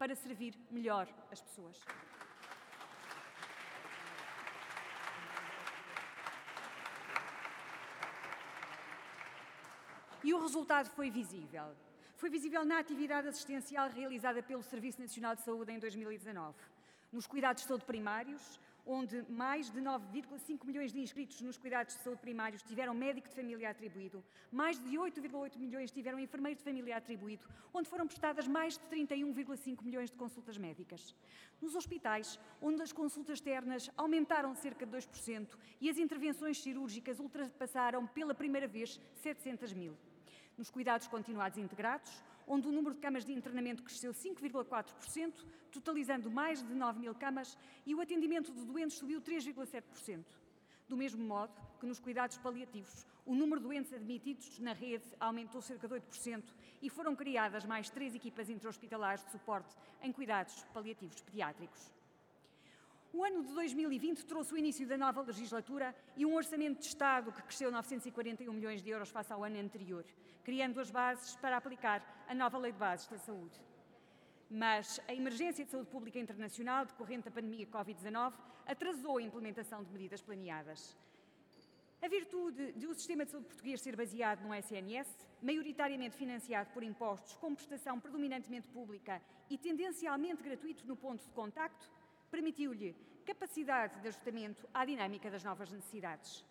para servir melhor as pessoas. E o resultado foi visível. Foi visível na atividade assistencial realizada pelo Serviço Nacional de Saúde em 2019. Nos cuidados de saúde primários, onde mais de 9,5 milhões de inscritos nos cuidados de saúde primários tiveram médico de família atribuído, mais de 8,8 milhões tiveram enfermeiro de família atribuído, onde foram prestadas mais de 31,5 milhões de consultas médicas. Nos hospitais, onde as consultas externas aumentaram cerca de 2% e as intervenções cirúrgicas ultrapassaram pela primeira vez 700 mil. Nos cuidados continuados integrados, onde o número de camas de internamento cresceu 5,4%, totalizando mais de 9 mil camas, e o atendimento de doentes subiu 3,7%. Do mesmo modo que nos cuidados paliativos, o número de doentes admitidos na rede aumentou cerca de 8% e foram criadas mais 3 equipas intra-hospitalares de suporte em cuidados paliativos pediátricos. O ano de 2020 trouxe o início da nova legislatura e um orçamento de Estado que cresceu 941 milhões de euros face ao ano anterior, criando as bases para aplicar a nova Lei de Bases da Saúde. Mas a emergência de saúde pública internacional decorrente da pandemia Covid-19 atrasou a implementação de medidas planeadas. A virtude de o sistema de saúde português ser baseado no SNS, maioritariamente financiado por impostos com prestação predominantemente pública e tendencialmente gratuito no ponto de contacto, permitiu-lhe capacidade de ajustamento à dinâmica das novas necessidades.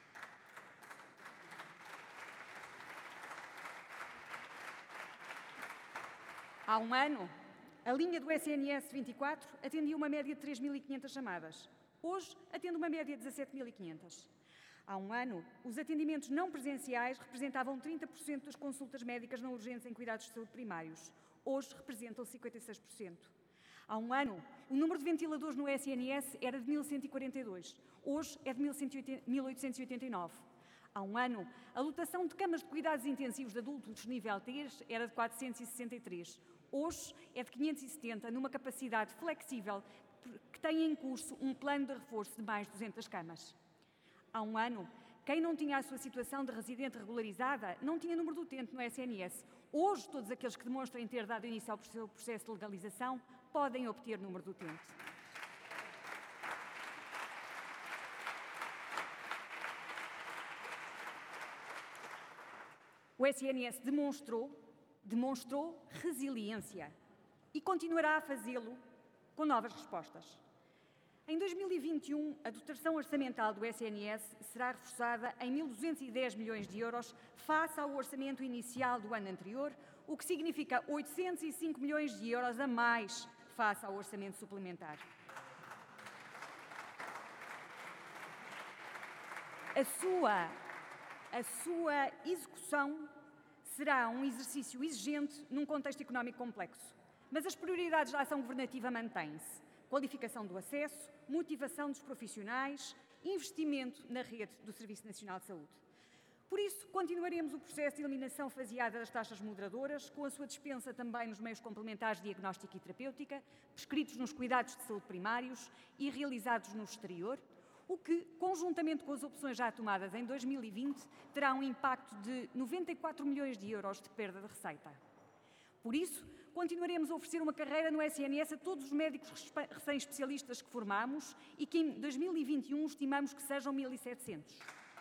Há um ano, a linha do SNS 24 atendia uma média de 3.500 chamadas. Hoje, atende uma média de 17.500. Há um ano, os atendimentos não presenciais representavam 30% das consultas médicas não urgentes em cuidados de saúde primários. Hoje, representam 56%. Há um ano, o número de ventiladores no SNS era de 1.142. Hoje é de 1.889. Há um ano, a lotação de camas de cuidados intensivos de adultos nível 3 era de 463. Hoje é de 570, numa capacidade flexível que tem em curso um plano de reforço de mais 200 camas. Há um ano, quem não tinha a sua situação de residente regularizada não tinha número de utente no SNS. Hoje, todos aqueles que demonstrem ter dado início ao processo de legalização podem obter número de utente. O SNS demonstrou resiliência e continuará a fazê-lo com novas respostas. Em 2021, a dotação orçamental do SNS será reforçada em 1.210 milhões de euros face ao orçamento inicial do ano anterior, o que significa 805 milhões de euros a mais face ao orçamento suplementar. A sua execução será um exercício exigente num contexto económico complexo, mas as prioridades da ação governativa mantêm-se. Qualificação do acesso, motivação dos profissionais, investimento na rede do Serviço Nacional de Saúde. Por isso, continuaremos o processo de eliminação faseada das taxas moderadoras, com a sua dispensa também nos meios complementares de diagnóstica e terapêutica, prescritos nos cuidados de saúde primários e realizados no exterior, o que, conjuntamente com as opções já tomadas em 2020, terá um impacto de 94 milhões de euros de perda de receita. Por isso, continuaremos a oferecer uma carreira no SNS a todos os médicos recém-especialistas que formamos e que em 2021 estimamos que sejam 1.700.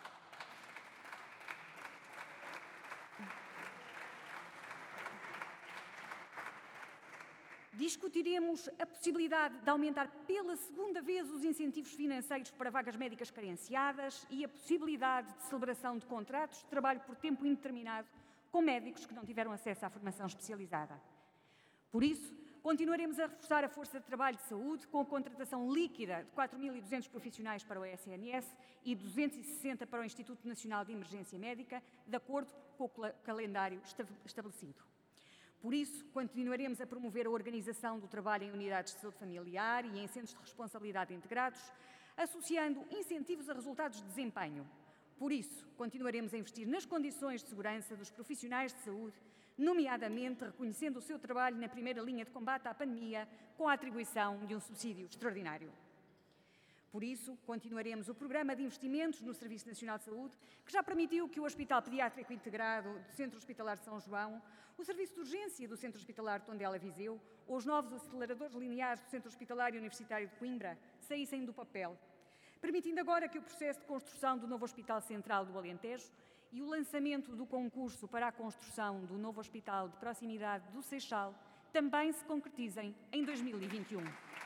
Discutiremos a possibilidade de aumentar pela segunda vez os incentivos financeiros para vagas médicas carenciadas e a possibilidade de celebração de contratos de trabalho por tempo indeterminado com médicos que não tiveram acesso à formação especializada. Por isso, continuaremos a reforçar a força de trabalho de saúde com a contratação líquida de 4.200 profissionais para o SNS e 260 para o Instituto Nacional de Emergência Médica, de acordo com o calendário estabelecido. Por isso, continuaremos a promover a organização do trabalho em unidades de saúde familiar e em centros de responsabilidade integrados, associando incentivos a resultados de desempenho. Por isso, continuaremos a investir nas condições de segurança dos profissionais de saúde, nomeadamente reconhecendo o seu trabalho na primeira linha de combate à pandemia com a atribuição de um subsídio extraordinário. Por isso, continuaremos o programa de investimentos no Serviço Nacional de Saúde, que já permitiu que o Hospital Pediátrico Integrado do Centro Hospitalar de São João, o Serviço de Urgência do Centro Hospitalar de Tondela-Viseu ou os novos aceleradores lineares do Centro Hospitalar e Universitário de Coimbra saíssem do papel, permitindo agora que o processo de construção do novo Hospital Central do Alentejo e o lançamento do concurso para a construção do novo Hospital de Proximidade do Seixal também se concretizem em 2021.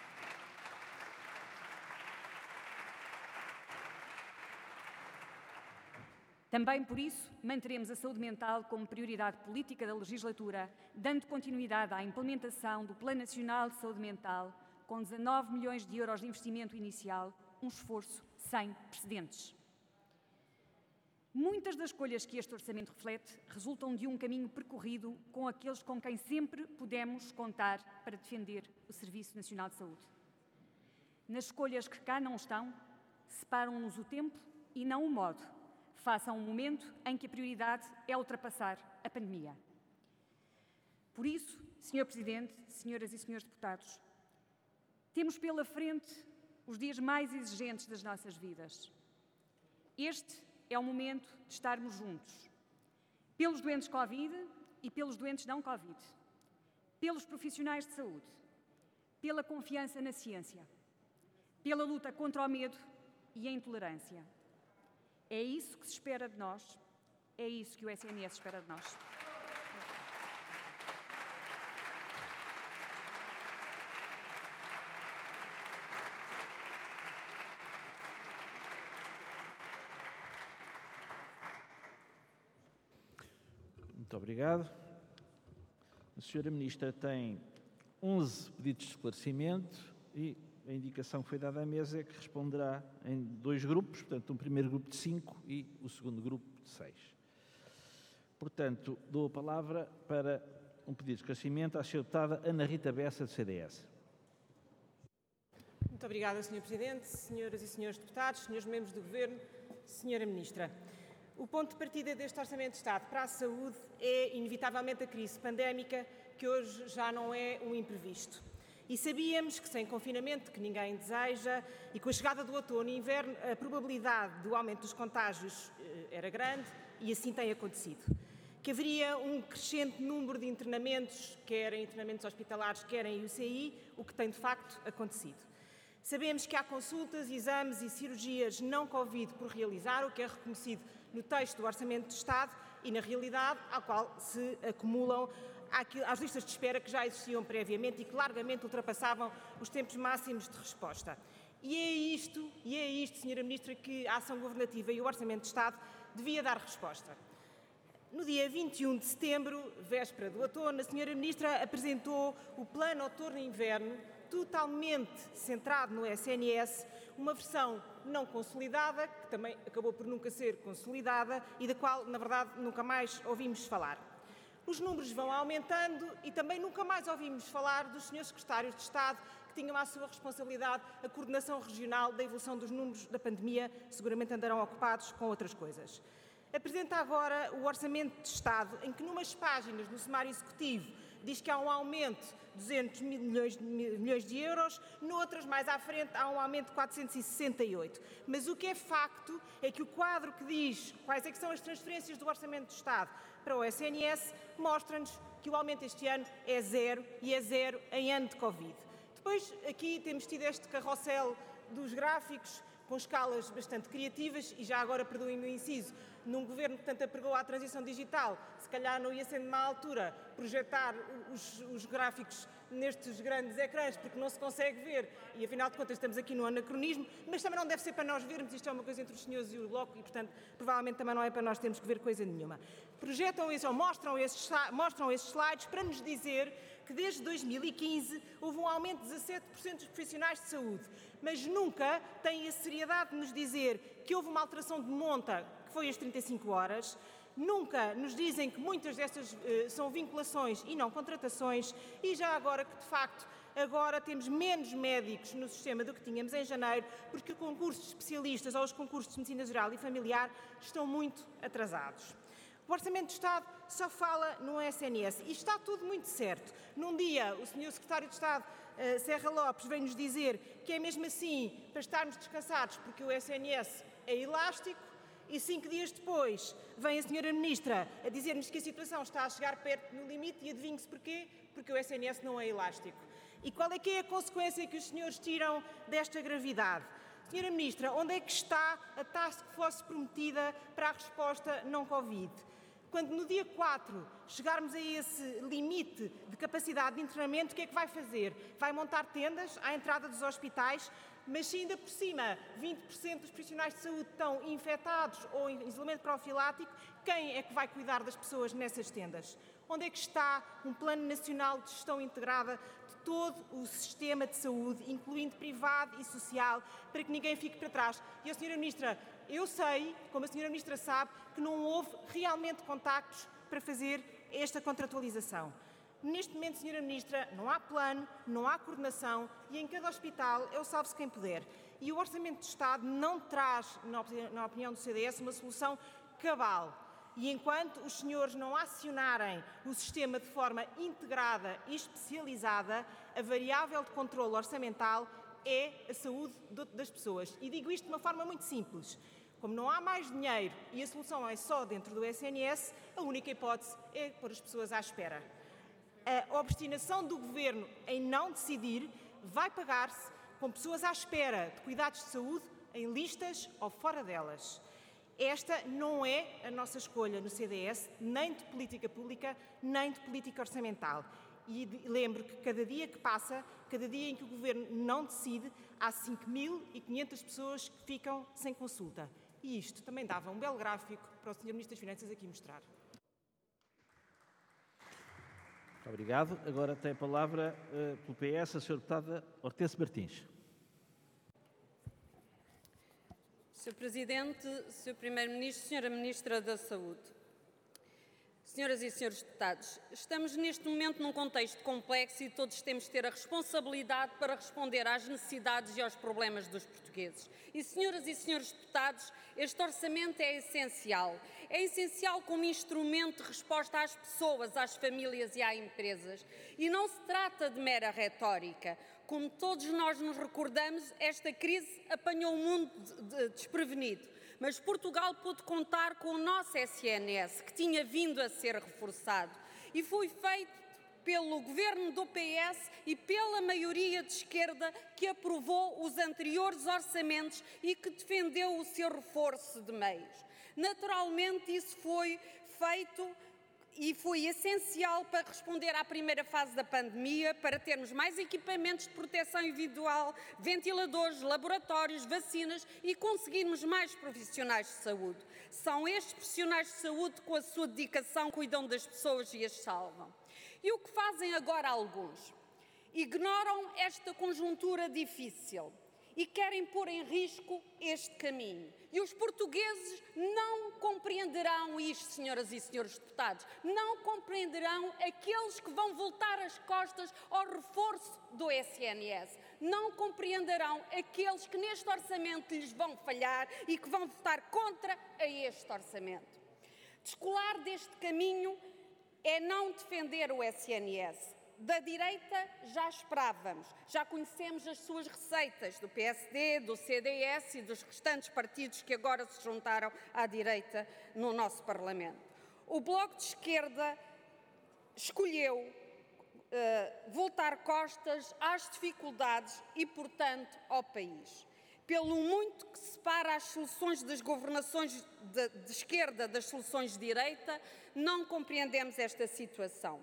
Também por isso, manteremos a saúde mental como prioridade política da legislatura, dando continuidade à implementação do Plano Nacional de Saúde Mental, com 19 milhões de euros de investimento inicial, um esforço sem precedentes. Muitas das escolhas que este orçamento reflete resultam de um caminho percorrido com aqueles com quem sempre pudemos contar para defender o Serviço Nacional de Saúde. Nas escolhas que cá não estão, separam-nos o tempo e não o modo, face a um momento em que a prioridade é ultrapassar a pandemia. Por isso, Sr. Presidente, senhoras e senhores deputados, temos pela frente os dias mais exigentes das nossas vidas. Este é o momento de estarmos juntos, pelos doentes Covid e pelos doentes não Covid, pelos profissionais de saúde, pela confiança na ciência, pela luta contra o medo e a intolerância. É isso que se espera de nós, é isso que o SNS espera de nós. Muito obrigado. A Sra. Ministra tem 11 pedidos de esclarecimento e a indicação que foi dada à mesa é que responderá em 2 grupos, portanto, um primeiro grupo de 5 e o segundo grupo de 6. Portanto, dou a palavra para um pedido de esclarecimento à Sra. Deputada Ana Rita Bessa, do CDS. Muito obrigada, Sr. Presidente, senhoras e senhores deputados, senhores membros do Governo, Sra. Ministra. O ponto de partida deste Orçamento de Estado para a Saúde é, inevitavelmente, a crise pandémica, que hoje já não é um imprevisto. E sabíamos que, sem confinamento, que ninguém deseja, e com a chegada do outono e inverno, a probabilidade do aumento dos contágios era grande e assim tem acontecido. Que haveria um crescente número de internamentos, quer em internamentos hospitalares, quer em UCI, o que tem de facto acontecido. Sabemos que há consultas, exames e cirurgias não Covid por realizar, o que é reconhecido no texto do Orçamento de Estado e na realidade ao qual se acumulam às listas de espera que já existiam previamente e que largamente ultrapassavam os tempos máximos de resposta. E é isto, Sra. Ministra, que a ação governativa e o Orçamento de Estado devia dar resposta. No dia 21 de setembro, véspera do outono, a Sra. Ministra apresentou o Plano Outono-Inverno, totalmente centrado no SNS, uma versão não consolidada, que também acabou por nunca ser consolidada e da qual, na verdade, nunca mais ouvimos falar. Os números vão aumentando e também nunca mais ouvimos falar dos senhores secretários de Estado que tinham à sua responsabilidade a coordenação regional da evolução dos números da pandemia, seguramente andarão ocupados com outras coisas. Apresenta agora o Orçamento de Estado, em que numas páginas no sumário executivo diz que há um aumento de 200 milhões de euros, noutras, mais à frente, há um aumento de 468. Mas o que é facto é que o quadro que diz quais é que são as transferências do Orçamento de Estado para o SNS mostra-nos que o aumento este ano é zero e é zero em ano de Covid. Depois, aqui temos tido este carrossel dos gráficos com escalas bastante criativas e já agora, perdoem-me o inciso, num governo que tanto apregou à transição digital, se calhar não ia ser de má altura projetar os gráficos nestes grandes ecrãs, porque não se consegue ver e, afinal de contas, estamos aqui no anacronismo, mas também não deve ser para nós vermos, isto é uma coisa entre os senhores e o Bloco e, portanto, provavelmente também não é para nós termos que ver coisa nenhuma. Projetam isso, ou mostram esses slides para nos dizer que desde 2015 houve um aumento de 17% dos profissionais de saúde, mas nunca têm a seriedade de nos dizer que houve uma alteração de monta, que foi as 35 horas, nunca nos dizem que muitas dessas são vinculações e não contratações e já agora que, de facto, agora temos menos médicos no sistema do que tínhamos em janeiro, porque os concursos de especialistas ou os concursos de medicina geral e familiar estão muito atrasados. O Orçamento de Estado só fala no SNS. E está tudo muito certo. Num dia, o Sr. Secretário de Estado, Serra Lopes, vem-nos dizer que é mesmo assim para estarmos descansados porque o SNS é elástico, e 5 dias depois vem a Sra. Ministra a dizer-nos que a situação está a chegar perto do limite e adivinhe-se porquê? Porque o SNS não é elástico. E qual é que é a consequência que os senhores tiram desta gravidade? Sra. Ministra, onde é que está a task force prometida para a resposta não Covid? Quando no dia 4 chegarmos a esse limite de capacidade de internamento, o que é que vai fazer? Vai montar tendas à entrada dos hospitais, mas se ainda por cima 20% dos profissionais de saúde estão infectados ou em isolamento profilático, quem é que vai cuidar das pessoas nessas tendas? Onde é que está um plano nacional de gestão integrada de todo o sistema de saúde, incluindo privado e social, para que ninguém fique para trás? E a Sra. Ministra, eu sei, como a Sra. Ministra sabe, que não houve realmente contactos para fazer esta contratualização. Neste momento, Sra. Ministra, não há plano, não há coordenação e em cada hospital é o salve-se quem puder. E o Orçamento de Estado não traz, na opinião do CDS, uma solução cabal. E enquanto os senhores não acionarem o sistema de forma integrada e especializada, a variável de controle orçamental é a saúde das pessoas. E digo isto de uma forma muito simples. Como não há mais dinheiro e a solução é só dentro do SNS, a única hipótese é pôr as pessoas à espera. A obstinação do Governo em não decidir vai pagar-se com pessoas à espera de cuidados de saúde em listas ou fora delas. Esta não é a nossa escolha no CDS, nem de política pública, nem de política orçamental. E lembro que cada dia que passa, cada dia em que o Governo não decide, há 5.500 pessoas que ficam sem consulta. E isto também dava um belo gráfico para o Sr. Ministro das Finanças aqui mostrar. Muito obrigado. Agora tem a palavra pelo PS a Sra. Deputada Hortência Martins. Sr. Presidente, Sr. Primeiro-Ministro, Sra. Ministra da Saúde, Senhoras e Senhores Deputados, estamos neste momento num contexto complexo e todos temos de ter a responsabilidade para responder às necessidades e aos problemas dos portugueses. E, Senhoras e Senhores Deputados, este orçamento é essencial. É essencial como instrumento de resposta às pessoas, às famílias e às empresas. E não se trata de mera retórica. Como todos nós nos recordamos, esta crise apanhou o mundo desprevenido. Mas Portugal pôde contar com o nosso SNS, que tinha vindo a ser reforçado. E foi feito pelo governo do PS e pela maioria de esquerda que aprovou os anteriores orçamentos e que defendeu o seu reforço de meios. Naturalmente, isso foi feito e foi essencial para responder à primeira fase da pandemia, para termos mais equipamentos de proteção individual, ventiladores, laboratórios, vacinas e conseguirmos mais profissionais de saúde. São estes profissionais de saúde, com a sua dedicação, cuidam das pessoas e as salvam. E o que fazem agora alguns? Ignoram esta conjuntura difícil e querem pôr em risco este caminho. E os portugueses não compreenderão isto, senhoras e senhores deputados. Não compreenderão aqueles que vão voltar as costas ao reforço do SNS. Não compreenderão aqueles que neste orçamento lhes vão falhar e que vão votar contra a este orçamento. Descolar deste caminho é não defender o SNS. Da direita já esperávamos, já conhecemos as suas receitas do PSD, do CDS e dos restantes partidos que agora se juntaram à direita no nosso Parlamento. O Bloco de Esquerda escolheu voltar costas às dificuldades e, portanto, ao país. Pelo muito que separa as soluções das governações de esquerda das soluções de direita, não compreendemos esta situação.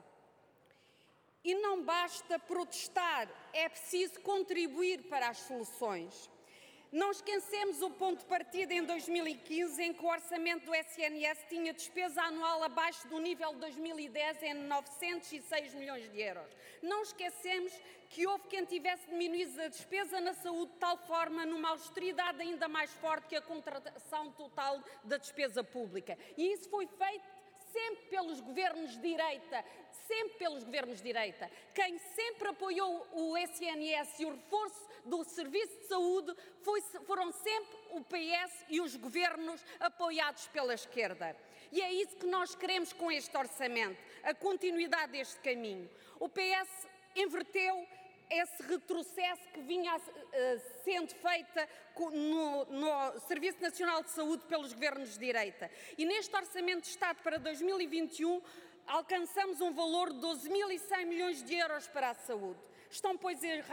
E não basta protestar, é preciso contribuir para as soluções. Não esquecemos o ponto de partida em 2015, em que o orçamento do SNS tinha despesa anual abaixo do nível de 2010 em 906 milhões de euros. Não esquecemos que houve quem tivesse diminuído a despesa na saúde de tal forma, numa austeridade ainda mais forte que a contratação total da despesa pública. E isso foi feito sempre pelos governos de direita, sempre pelos governos de direita. Quem sempre apoiou o SNS e o reforço do Serviço de Saúde foram sempre o PS e os governos apoiados pela esquerda. E é isso que nós queremos com este orçamento, a continuidade deste caminho. O PS inverteu esse retrocesso que vinha sendo feita no Serviço Nacional de Saúde pelos governos de direita. E neste Orçamento de Estado para 2021 alcançamos um valor de 12.100 milhões de euros para a saúde. Estão, pois,